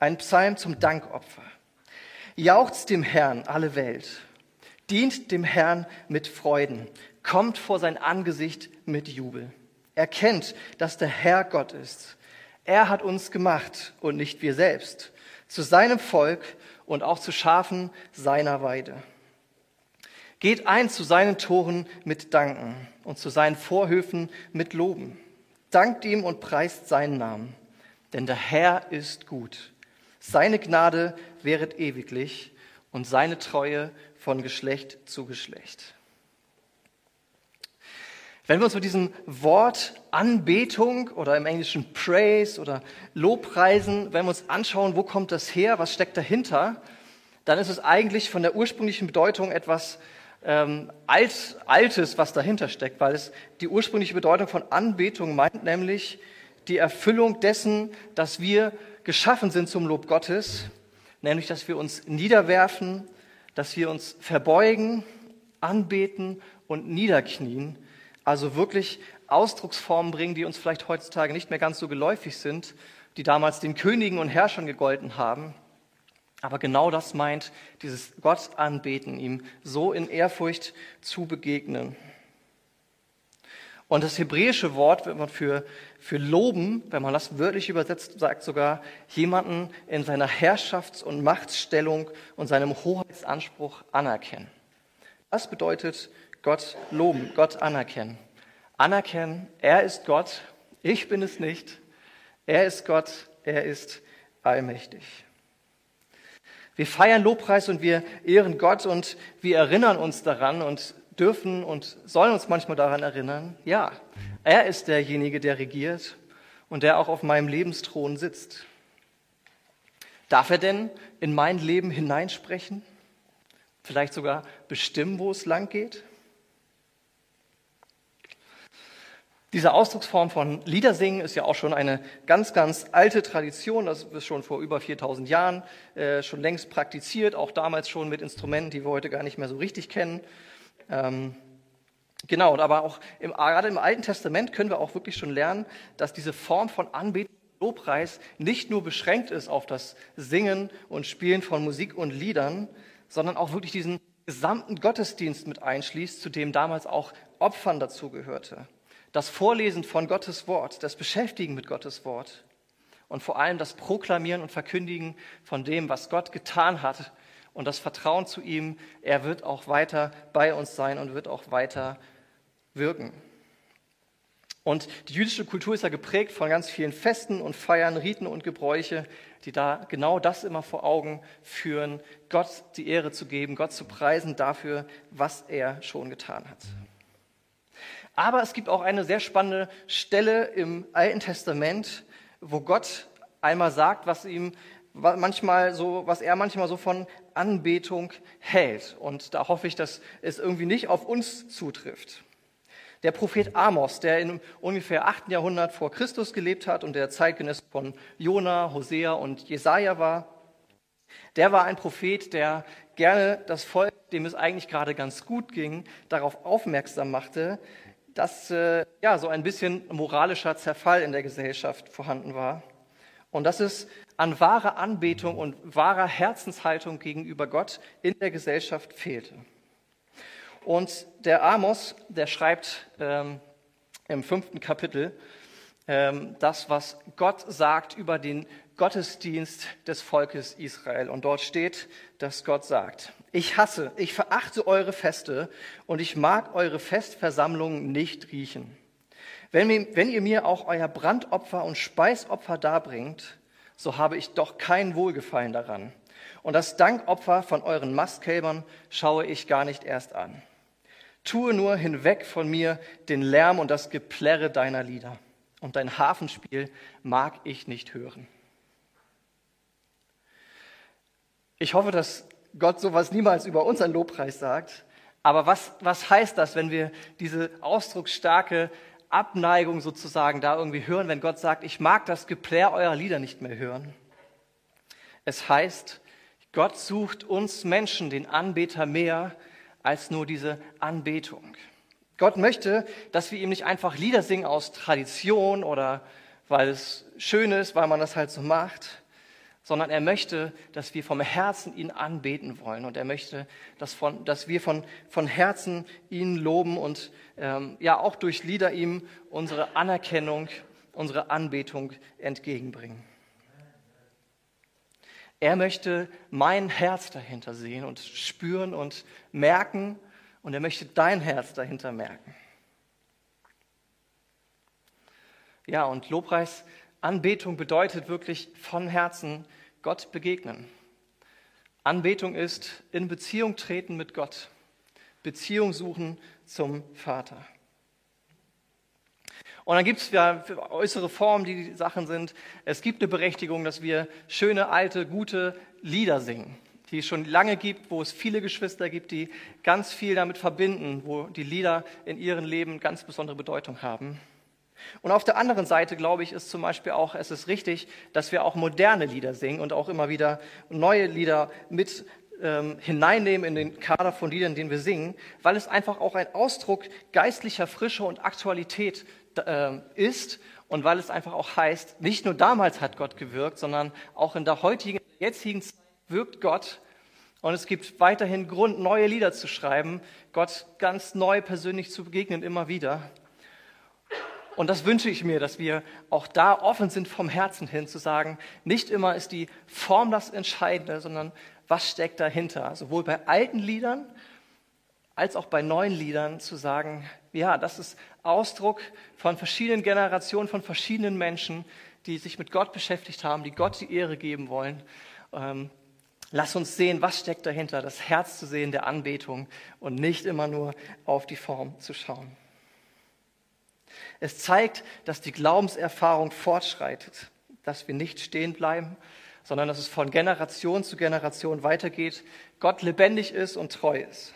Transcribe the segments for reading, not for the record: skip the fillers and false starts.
Ein Psalm zum Dankopfer. Jauchzt dem Herrn alle Welt. Dient dem Herrn mit Freuden. Kommt vor sein Angesicht mit Jubel. Erkennt, dass der Herr Gott ist. Er hat uns gemacht und nicht wir selbst. Zu seinem Volk und auch zu Schafen seiner Weide. Geht ein zu seinen Toren mit Danken und zu seinen Vorhöfen mit Loben. Dankt ihm und preist seinen Namen, denn der Herr ist gut. Seine Gnade währet ewiglich und seine Treue von Geschlecht zu Geschlecht. Wenn wir uns mit diesem Wort Anbetung oder im Englischen Praise oder Lobpreisen, wenn wir uns anschauen, wo kommt das her, was steckt dahinter, dann ist es eigentlich von der ursprünglichen Bedeutung etwas Altes, was dahinter steckt, weil es die ursprüngliche Bedeutung von Anbetung meint, nämlich die Erfüllung dessen, dass wir geschaffen sind zum Lob Gottes, nämlich dass wir uns niederwerfen, dass wir uns verbeugen, anbeten und niederknien, also wirklich Ausdrucksformen bringen, die uns vielleicht heutzutage nicht mehr ganz so geläufig sind, die damals den Königen und Herrschern gegolten haben. Aber genau das meint dieses Gott anbeten, ihm so in Ehrfurcht zu begegnen. Und das hebräische Wort, wenn man für loben, wenn man das wörtlich übersetzt, sagt sogar jemanden in seiner Herrschafts- und Machtstellung und seinem Hoheitsanspruch anerkennen. Das bedeutet Gott loben, Gott anerkennen. Anerkennen, er ist Gott, ich bin es nicht. Er ist Gott, er ist allmächtig. Wir feiern Lobpreis und wir ehren Gott und wir erinnern uns daran und dürfen und sollen uns manchmal daran erinnern, ja, er ist derjenige, der regiert und der auch auf meinem Lebensthron sitzt. Darf er denn in mein Leben hineinsprechen? Vielleicht sogar bestimmen, wo es lang geht? Diese Ausdrucksform von Liedersingen ist ja auch schon eine ganz, ganz alte Tradition. Das ist schon vor über 4000 Jahren schon längst praktiziert, auch damals schon mit Instrumenten, die wir heute gar nicht mehr so richtig kennen. Genau, aber auch gerade im Alten Testament können wir auch wirklich schon lernen, dass diese Form von Anbetung und Lobpreis nicht nur beschränkt ist auf das Singen und Spielen von Musik und Liedern, sondern auch wirklich diesen gesamten Gottesdienst mit einschließt, zu dem damals auch Opfern dazugehörte. Das Vorlesen von Gottes Wort, das Beschäftigen mit Gottes Wort und vor allem das Proklamieren und Verkündigen von dem, was Gott getan hat und das Vertrauen zu ihm, er wird auch weiter bei uns sein und wird auch weiter wirken. Und die jüdische Kultur ist ja geprägt von ganz vielen Festen und Feiern, Riten und Gebräuche, die da genau das immer vor Augen führen, Gott die Ehre zu geben, Gott zu preisen dafür, was er schon getan hat. Aber es gibt auch eine sehr spannende Stelle im Alten Testament, wo Gott einmal sagt, was er manchmal so von Anbetung hält. Und da hoffe ich, dass es irgendwie nicht auf uns zutrifft. Der Prophet Amos, der im ungefähr 8. Jahrhundert vor Christus gelebt hat und der Zeitgenosse von Jona, Hosea und Jesaja war, der war ein Prophet, der gerne das Volk, dem es eigentlich gerade ganz gut ging, darauf aufmerksam machte, dass so ein bisschen moralischer Zerfall in der Gesellschaft vorhanden war und dass es an wahrer Anbetung und wahrer Herzenshaltung gegenüber Gott in der Gesellschaft fehlte. Und der Amos, der schreibt im 5. Kapitel das, was Gott sagt über den Gottesdienst des Volkes Israel. Und dort steht, dass Gott sagt: Ich verachte eure Feste und ich mag eure Festversammlungen nicht riechen. Wenn ihr mir auch euer Brandopfer und Speisopfer darbringt, so habe ich doch kein Wohlgefallen daran. Und das Dankopfer von euren Mastkälbern schaue ich gar nicht erst an. Tue nur hinweg von mir den Lärm und das Geplärre deiner Lieder. Und dein Harfenspiel mag ich nicht hören. Ich hoffe, dass Gott sowas niemals über unseren Lobpreis sagt. Aber was heißt das, wenn wir diese ausdrucksstarke Abneigung sozusagen da irgendwie hören, wenn Gott sagt, ich mag das Geplärr eurer Lieder nicht mehr hören? Es heißt, Gott sucht uns Menschen, den Anbeter, mehr als nur diese Anbetung. Gott möchte, dass wir ihm nicht einfach Lieder singen aus Tradition oder weil es schön ist, weil man das halt so macht, sondern er möchte, dass wir vom Herzen ihn anbeten wollen. Und er möchte, dass wir von Herzen ihn loben und auch durch Lieder ihm unsere Anerkennung, unsere Anbetung entgegenbringen. Er möchte mein Herz dahinter sehen und spüren und merken, und er möchte dein Herz dahinter merken. Ja, und Lobpreis, Anbetung bedeutet wirklich von Herzen Gott begegnen. Anbetung ist in Beziehung treten mit Gott, Beziehung suchen zum Vater. Und dann gibt es ja äußere Formen, die Sachen sind. Es gibt eine Berechtigung, dass wir schöne, alte, gute Lieder singen, die es schon lange gibt, wo es viele Geschwister gibt, die ganz viel damit verbinden, wo die Lieder in ihrem Leben ganz besondere Bedeutung haben. Und auf der anderen Seite, glaube ich, ist zum Beispiel auch, es ist richtig, dass wir auch moderne Lieder singen und auch immer wieder neue Lieder mit hineinnehmen in den Kader von Liedern, den wir singen, weil es einfach auch ein Ausdruck geistlicher Frische und Aktualität ist und weil es einfach auch heißt, nicht nur damals hat Gott gewirkt, sondern auch in der jetzigen Zeit wirkt Gott. Und es gibt weiterhin Grund, neue Lieder zu schreiben, Gott ganz neu persönlich zu begegnen, immer wieder. Und das wünsche ich mir, dass wir auch da offen sind vom Herzen hin, zu sagen, nicht immer ist die Form das Entscheidende, sondern was steckt dahinter? Sowohl bei alten Liedern als auch bei neuen Liedern zu sagen, ja, das ist Ausdruck von verschiedenen Generationen, von verschiedenen Menschen, die sich mit Gott beschäftigt haben, die Gott die Ehre geben wollen. Lass uns sehen, was steckt dahinter, das Herz zu sehen der Anbetung und nicht immer nur auf die Form zu schauen. Es zeigt, dass die Glaubenserfahrung fortschreitet, dass wir nicht stehen bleiben, sondern dass es von Generation zu Generation weitergeht, Gott lebendig ist und treu ist.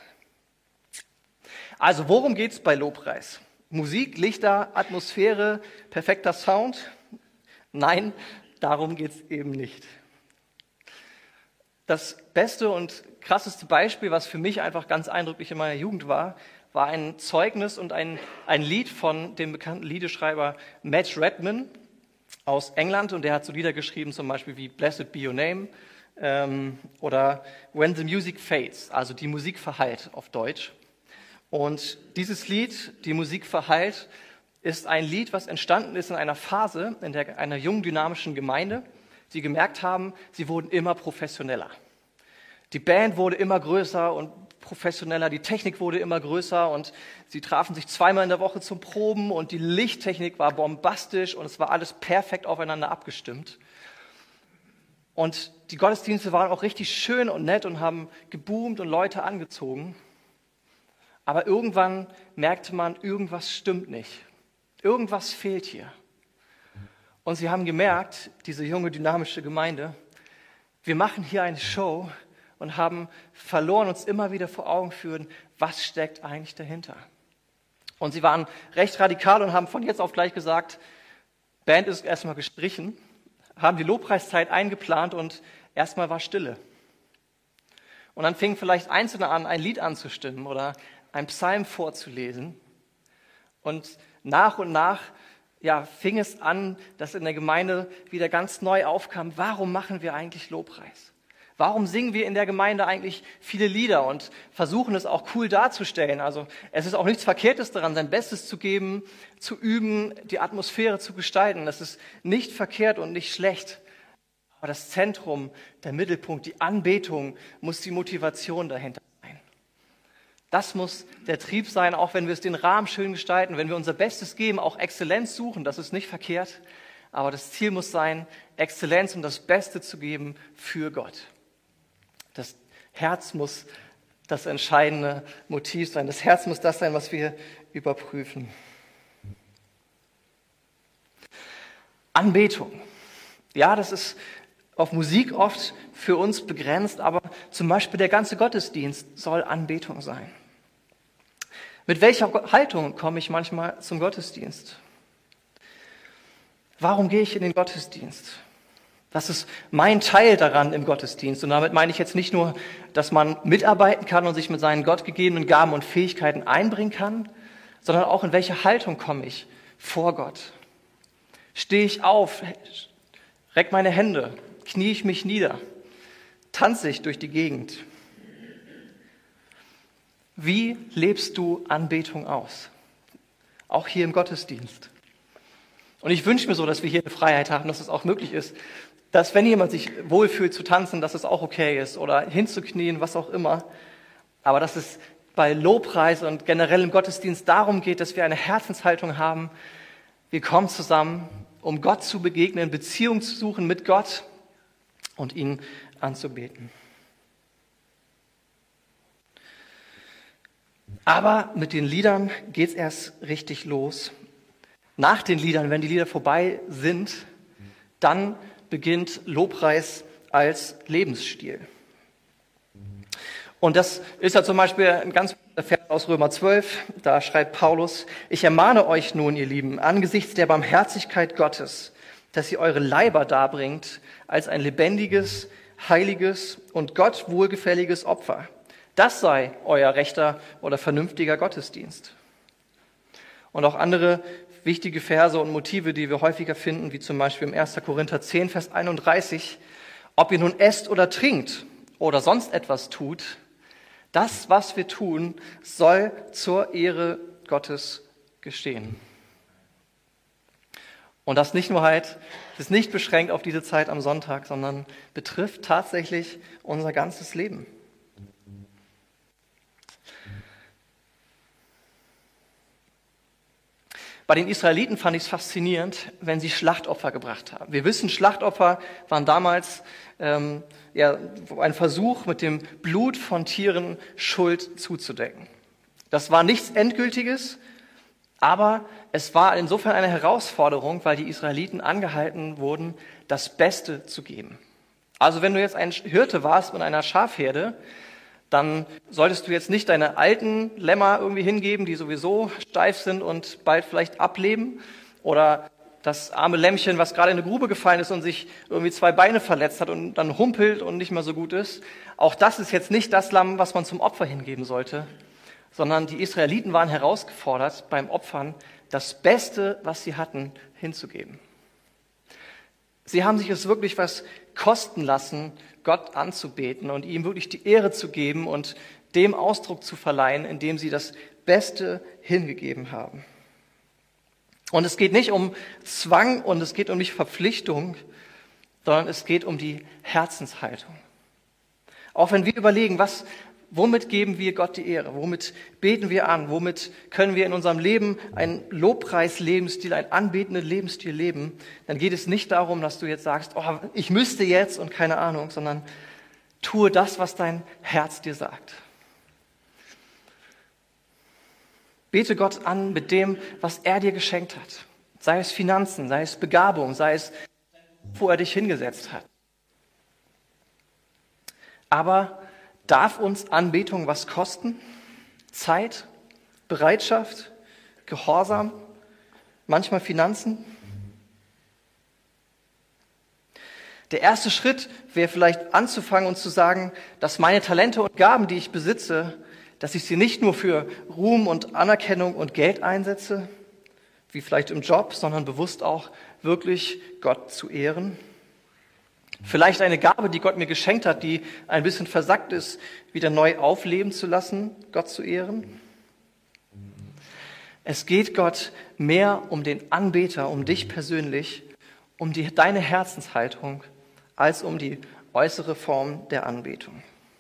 Also worum geht es bei Lobpreis? Musik, Lichter, Atmosphäre, perfekter Sound? Nein, darum geht es eben nicht. Das beste und krasseste Beispiel, was für mich einfach ganz eindrücklich in meiner Jugend war ein Zeugnis und ein Lied von dem bekannten Liederschreiber Matt Redman aus England. Und der hat so Lieder geschrieben, zum Beispiel wie Blessed Be Your Name oder When the Music Fades, also die Musik verhallt auf Deutsch. Und dieses Lied, die Musik verhallt, ist ein Lied, was entstanden ist in einer Phase, in der einer jungen, dynamischen Gemeinde, die gemerkt haben, sie wurden immer professioneller. Die Band wurde immer größer und professioneller, die Technik wurde immer größer und sie trafen sich zweimal in der Woche zum Proben und die Lichttechnik war bombastisch und es war alles perfekt aufeinander abgestimmt. Und die Gottesdienste waren auch richtig schön und nett und haben geboomt und Leute angezogen. Aber irgendwann merkte man, irgendwas stimmt nicht. Irgendwas fehlt hier. Und sie haben gemerkt, diese junge, dynamische Gemeinde, wir machen hier eine Show und haben verloren, uns immer wieder vor Augen führen, was steckt eigentlich dahinter. Und sie waren recht radikal und haben von jetzt auf gleich gesagt, Band ist erstmal gestrichen, haben die Lobpreiszeit eingeplant und erstmal war Stille. Und dann fingen vielleicht Einzelne an, ein Lied anzustimmen oder ein Psalm vorzulesen. Und nach fing es an, dass in der Gemeinde wieder ganz neu aufkam, warum machen wir eigentlich Lobpreis? Warum singen wir in der Gemeinde eigentlich viele Lieder und versuchen es auch cool darzustellen? Also es ist auch nichts Verkehrtes daran, sein Bestes zu geben, zu üben, die Atmosphäre zu gestalten. Das ist nicht verkehrt und nicht schlecht. Aber das Zentrum, der Mittelpunkt, die Anbetung muss die Motivation dahinter sein. Das muss der Trieb sein, auch wenn wir es den Rahmen schön gestalten, wenn wir unser Bestes geben, auch Exzellenz suchen, das ist nicht verkehrt. Aber das Ziel muss sein, Exzellenz und das Beste zu geben für Gott. Das Herz muss das entscheidende Motiv sein. Das Herz muss das sein, was wir überprüfen. Anbetung. Ja, das ist auf Musik oft für uns begrenzt, aber zum Beispiel der ganze Gottesdienst soll Anbetung sein. Mit welcher Haltung komme ich manchmal zum Gottesdienst? Warum gehe ich in den Gottesdienst? Das ist mein Teil daran im Gottesdienst. Und damit meine ich jetzt nicht nur, dass man mitarbeiten kann und sich mit seinen gottgegebenen Gaben und Fähigkeiten einbringen kann, sondern auch in welche Haltung komme ich vor Gott. Stehe ich auf, reck meine Hände, knie ich mich nieder, tanze ich durch die Gegend. Wie lebst du Anbetung aus? Auch hier im Gottesdienst. Und ich wünsche mir so, dass wir hier eine Freiheit haben, dass es auch möglich ist, dass wenn jemand sich wohlfühlt zu tanzen, dass es auch okay ist oder hinzuknien, was auch immer. Aber dass es bei Lobpreis und generell im Gottesdienst darum geht, dass wir eine Herzenshaltung haben. Wir kommen zusammen, um Gott zu begegnen, Beziehung zu suchen mit Gott und ihn anzubeten. Aber mit den Liedern geht es erst richtig los. Nach den Liedern, wenn die Lieder vorbei sind, dann beginnt Lobpreis als Lebensstil. Und das ist ja zum Beispiel ein ganz Vers aus Römer 12, da schreibt Paulus: Ich ermahne euch nun, ihr Lieben, angesichts der Barmherzigkeit Gottes, dass ihr eure Leiber darbringt als ein lebendiges, heiliges und Gott wohlgefälliges Opfer. Das sei euer rechter oder vernünftiger Gottesdienst. Und auch andere wichtige Verse und Motive, die wir häufiger finden, wie zum Beispiel im 1. Korinther 10, Vers 31, ob ihr nun esst oder trinkt oder sonst etwas tut, das, was wir tun, soll zur Ehre Gottes geschehen. Und das nicht nur halt, das ist nicht beschränkt auf diese Zeit am Sonntag, sondern betrifft tatsächlich unser ganzes Leben. Bei den Israeliten fand ich es faszinierend, wenn sie Schlachtopfer gebracht haben. Wir wissen, Schlachtopfer waren damals ein Versuch, mit dem Blut von Tieren Schuld zuzudecken. Das war nichts Endgültiges, aber es war insofern eine Herausforderung, weil die Israeliten angehalten wurden, das Beste zu geben. Also wenn du jetzt ein Hirte warst in einer Schafherde, dann solltest du jetzt nicht deine alten Lämmer irgendwie hingeben, die sowieso steif sind und bald vielleicht ableben, oder das arme Lämmchen, was gerade in eine Grube gefallen ist und sich irgendwie 2 Beine verletzt hat und dann humpelt und nicht mehr so gut ist. Auch das ist jetzt nicht das Lamm, was man zum Opfer hingeben sollte, sondern die Israeliten waren herausgefordert, beim Opfern das Beste, was sie hatten, hinzugeben. Sie haben sich es wirklich was kosten lassen, Gott anzubeten und ihm wirklich die Ehre zu geben und dem Ausdruck zu verleihen, indem sie das Beste hingegeben haben. Und es geht nicht um Zwang und es geht um nicht Verpflichtung, sondern es geht um die Herzenshaltung. Auch wenn wir überlegen, womit geben wir Gott die Ehre? Womit beten wir an? Womit können wir in unserem Leben einen Lobpreis-Lebensstil, einen anbetenden Lebensstil leben? Dann geht es nicht darum, dass du jetzt sagst, oh, ich müsste jetzt und keine Ahnung, sondern tue das, was dein Herz dir sagt. Bete Gott an mit dem, was er dir geschenkt hat. Sei es Finanzen, sei es Begabung, sei es, wo er dich hingesetzt hat. Aber darf uns Anbetung was kosten? Zeit, Bereitschaft, Gehorsam, manchmal Finanzen? Der erste Schritt wäre vielleicht anzufangen und zu sagen, dass meine Talente und Gaben, die ich besitze, dass ich sie nicht nur für Ruhm und Anerkennung und Geld einsetze, wie vielleicht im Job, sondern bewusst auch wirklich Gott zu ehren. Vielleicht eine Gabe, die Gott mir geschenkt hat, die ein bisschen versackt ist, wieder neu aufleben zu lassen, Gott zu ehren. Es geht Gott mehr um den Anbeter, um dich persönlich, um deine Herzenshaltung, als um die äußere Form der Anbetung.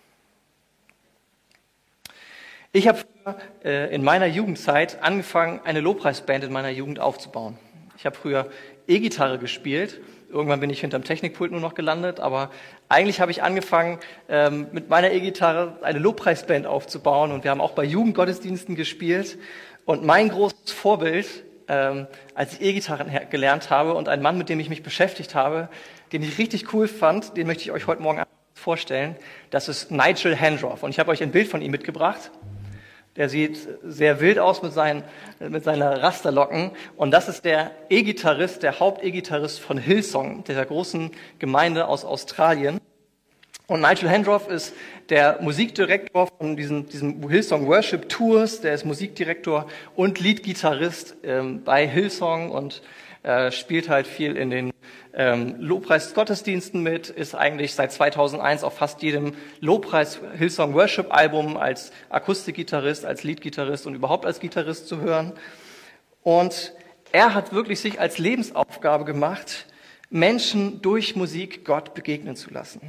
Ich habe in meiner Jugendzeit angefangen, eine Lobpreisband in meiner Jugend aufzubauen. Ich habe früher E-Gitarre gespielt. Irgendwann bin ich hinterm Technikpult nur noch gelandet, aber eigentlich habe ich angefangen, mit meiner E-Gitarre eine Lobpreisband aufzubauen und wir haben auch bei Jugendgottesdiensten gespielt. Und mein großes Vorbild, als ich E-Gitarre gelernt habe und ein Mann, mit dem ich mich beschäftigt habe, den ich richtig cool fand, den möchte ich euch heute Morgen vorstellen, das ist Nigel Handroth. Und ich habe euch ein Bild von ihm mitgebracht. Der sieht sehr wild aus mit seiner Rasterlocken. Und das ist der E-Gitarrist, der Haupt-E-Gitarrist von Hillsong, der großen Gemeinde aus Australien. Und Nigel Handroth ist der Musikdirektor von diesen Hillsong Worship Tours. Der ist Musikdirektor und Leadgitarrist bei Hillsong und spielt halt viel in den Lobpreis-Gottesdiensten mit, ist eigentlich seit 2001 auf fast jedem Lobpreis-Hillsong-Worship-Album als Akustikgitarrist, als Leadgitarrist und überhaupt als Gitarrist zu hören. Und er hat wirklich sich als Lebensaufgabe gemacht, Menschen durch Musik Gott begegnen zu lassen.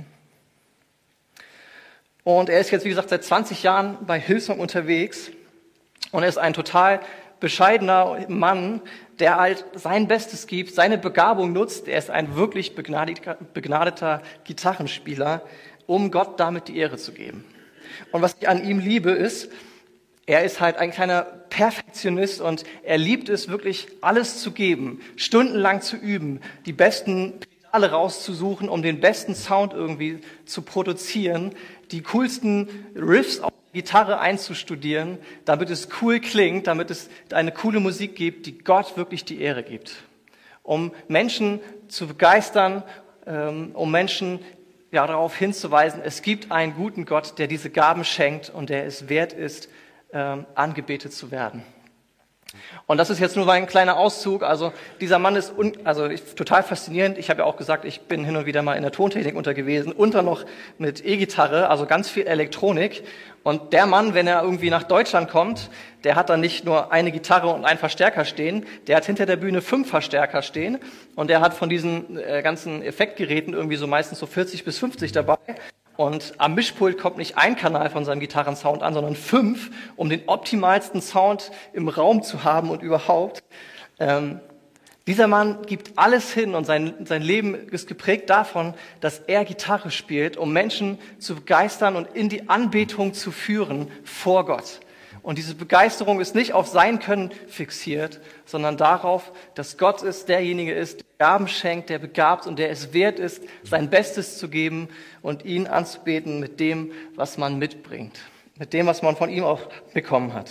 Und er ist jetzt, wie gesagt, seit 20 Jahren bei Hillsong unterwegs und er ist ein total bescheidener Mann, der halt sein Bestes gibt, seine Begabung nutzt. Er ist ein wirklich begnadeter Gitarrenspieler, um Gott damit die Ehre zu geben. Und was ich an ihm liebe, ist, er ist halt ein kleiner Perfektionist und er liebt es wirklich, alles zu geben, stundenlang zu üben, die besten Pedale rauszusuchen, um den besten Sound irgendwie zu produzieren, die coolsten Riffs auf die Gitarre einzustudieren, damit es cool klingt, damit es eine coole Musik gibt, die Gott wirklich die Ehre gibt. Um Menschen zu begeistern, um Menschen darauf hinzuweisen, es gibt einen guten Gott, der diese Gaben schenkt und der es wert ist, angebetet zu werden. Und das ist jetzt nur ein kleiner Auszug. Also dieser Mann ist total faszinierend. Ich habe ja auch gesagt, ich bin hin und wieder mal in der Tontechnik untergewiesen und dann noch mit E-Gitarre, also ganz viel Elektronik. Und der Mann, wenn er irgendwie nach Deutschland kommt, der hat dann nicht nur eine Gitarre und einen Verstärker stehen, der hat hinter der Bühne 5 Verstärker stehen und der hat von diesen ganzen Effektgeräten irgendwie so meistens so 40 bis 50 dabei. Und am Mischpult kommt nicht ein Kanal von seinem Gitarrensound an, sondern 5, um den optimalsten Sound im Raum zu haben und überhaupt. Dieser Mann gibt alles hin und sein Leben ist geprägt davon, dass er Gitarre spielt, um Menschen zu begeistern und in die Anbetung zu führen vor Gott. Und diese Begeisterung ist nicht auf sein Können fixiert, sondern darauf, dass Gott derjenige ist, der Gaben schenkt, der begabt und der es wert ist, sein Bestes zu geben und ihn anzubeten mit dem, was man mitbringt, mit dem, was man von ihm auch bekommen hat.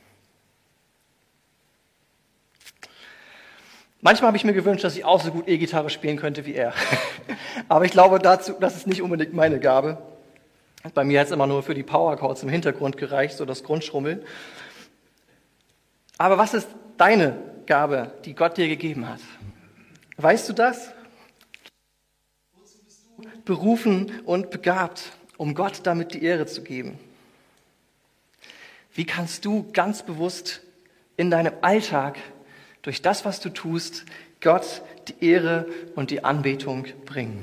Manchmal habe ich mir gewünscht, dass ich auch so gut E-Gitarre spielen könnte wie er. Aber ich glaube, das ist nicht unbedingt meine Gabe. Bei mir hat es immer nur für die Powerchords im Hintergrund gereicht, so das Grundschrummeln. Aber was ist deine Gabe, die Gott dir gegeben hat? Weißt du das? Wozu bist du berufen und begabt, um Gott damit die Ehre zu geben? Wie kannst du ganz bewusst in deinem Alltag durch das, was du tust, Gott die Ehre und die Anbetung bringen?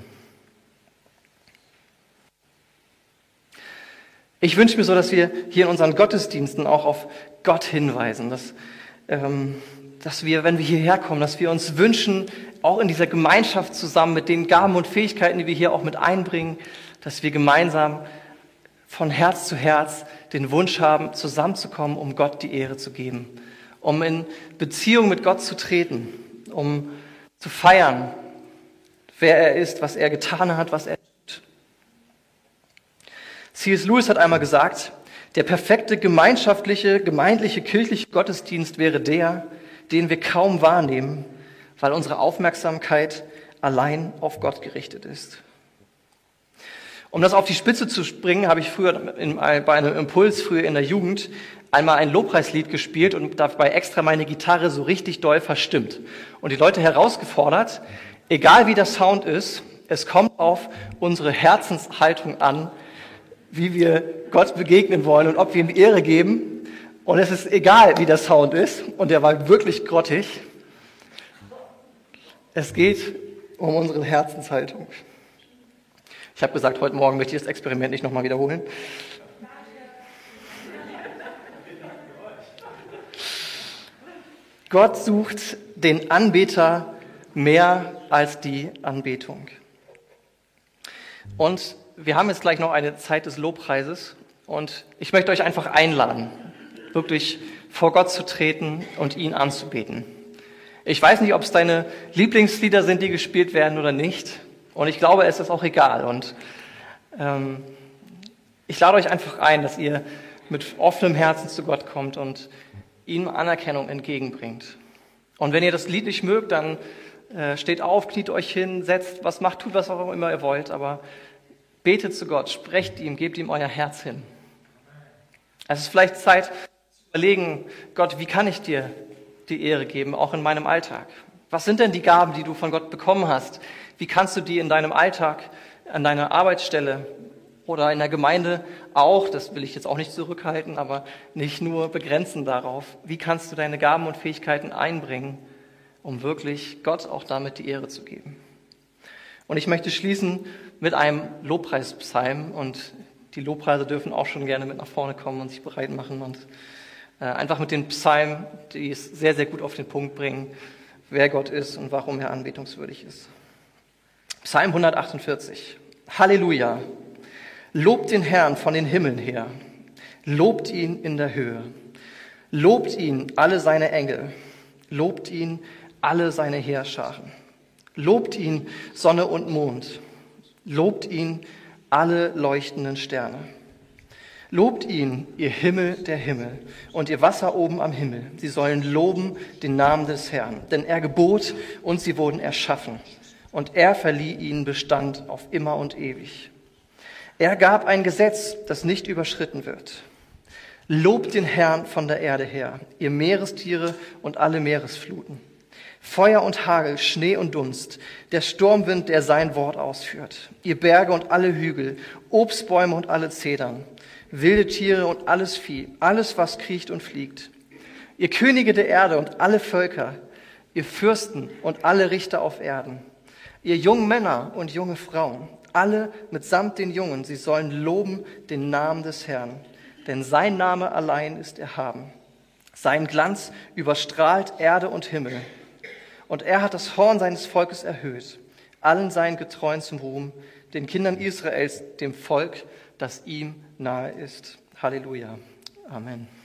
Ich wünsche mir so, dass wir hier in unseren Gottesdiensten auch auf Gott hinweisen, dass wir, wenn wir hierher kommen, dass wir uns wünschen, auch in dieser Gemeinschaft zusammen mit den Gaben und Fähigkeiten, die wir hier auch mit einbringen, dass wir gemeinsam von Herz zu Herz den Wunsch haben, zusammenzukommen, um Gott die Ehre zu geben, um in Beziehung mit Gott zu treten, um zu feiern, wer er ist, was er getan hat, was er tut. C.S. Lewis hat einmal gesagt, der perfekte gemeinschaftliche, gemeindliche, kirchliche Gottesdienst wäre der, den wir kaum wahrnehmen, weil unsere Aufmerksamkeit allein auf Gott gerichtet ist. Um das auf die Spitze zu bringen, habe ich früher bei einem Impuls früher in der Jugend einmal ein Lobpreislied gespielt und dabei extra meine Gitarre so richtig doll verstimmt. Und die Leute herausgefordert, egal wie der Sound ist, es kommt auf unsere Herzenshaltung an, wie wir Gott begegnen wollen und ob wir ihm die Ehre geben. Und es ist egal, wie der Sound ist. Und der war wirklich grottig. Es geht um unsere Herzenshaltung. Ich habe gesagt, heute Morgen möchte ich das Experiment nicht nochmal wiederholen. Gott sucht den Anbeter mehr als die Anbetung. Und wir haben jetzt gleich noch eine Zeit des Lobpreises und ich möchte euch einfach einladen, wirklich vor Gott zu treten und ihn anzubeten. Ich weiß nicht, ob es deine Lieblingslieder sind, die gespielt werden oder nicht. Und ich glaube, es ist auch egal. Und ich lade euch einfach ein, dass ihr mit offenem Herzen zu Gott kommt und ihm Anerkennung entgegenbringt. Und wenn ihr das Lied nicht mögt, dann steht auf, kniet euch hin, tut was auch immer ihr wollt, aber betet zu Gott, sprecht ihm, gebt ihm euer Herz hin. Es ist vielleicht Zeit zu überlegen, Gott, wie kann ich dir die Ehre geben, auch in meinem Alltag? Was sind denn die Gaben, die du von Gott bekommen hast? Wie kannst du die in deinem Alltag, an deiner Arbeitsstelle oder in der Gemeinde auch, das will ich jetzt auch nicht zurückhalten, aber nicht nur begrenzen darauf, wie kannst du deine Gaben und Fähigkeiten einbringen, um wirklich Gott auch damit die Ehre zu geben? Und ich möchte schließen mit einem Lobpreispsalm, und die Lobpreise dürfen auch schon gerne mit nach vorne kommen und sich bereit machen und einfach mit den Psalmen, die es sehr, sehr gut auf den Punkt bringen, wer Gott ist und warum er anbetungswürdig ist. Psalm 148. Halleluja! Lobt den Herrn von den Himmeln her. Lobt ihn in der Höhe. Lobt ihn alle seine Engel. Lobt ihn alle seine Heerscharen. Lobt ihn Sonne und Mond. Lobt ihn alle leuchtenden Sterne. Lobt ihn, ihr Himmel der Himmel und ihr Wasser oben am Himmel. Sie sollen loben den Namen des Herrn, denn er gebot und sie wurden erschaffen. Und er verlieh ihnen Bestand auf immer und ewig. Er gab ein Gesetz, das nicht überschritten wird. Lobt den Herrn von der Erde her, ihr Meerestiere und alle Meeresfluten. Feuer und Hagel, Schnee und Dunst, der Sturmwind, der sein Wort ausführt. Ihr Berge und alle Hügel, Obstbäume und alle Zedern, wilde Tiere und alles Vieh, alles, was kriecht und fliegt. Ihr Könige der Erde und alle Völker, ihr Fürsten und alle Richter auf Erden. Ihr jungen Männer und junge Frauen, alle mitsamt den Jungen, sie sollen loben den Namen des Herrn, denn sein Name allein ist erhaben. Sein Glanz überstrahlt Erde und Himmel. Und er hat das Horn seines Volkes erhöht, allen seinen Getreuen zum Ruhm, den Kindern Israels, dem Volk, das ihm nahe ist. Halleluja. Amen.